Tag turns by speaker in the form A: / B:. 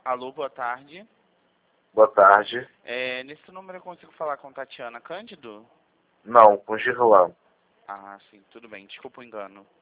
A: Alô, boa tarde.
B: Boa tarde.
A: Nesse número eu consigo falar com Tatiana Cândido?
B: Não, com Girlan.
A: Ah, sim, tudo bem. Desculpa o engano.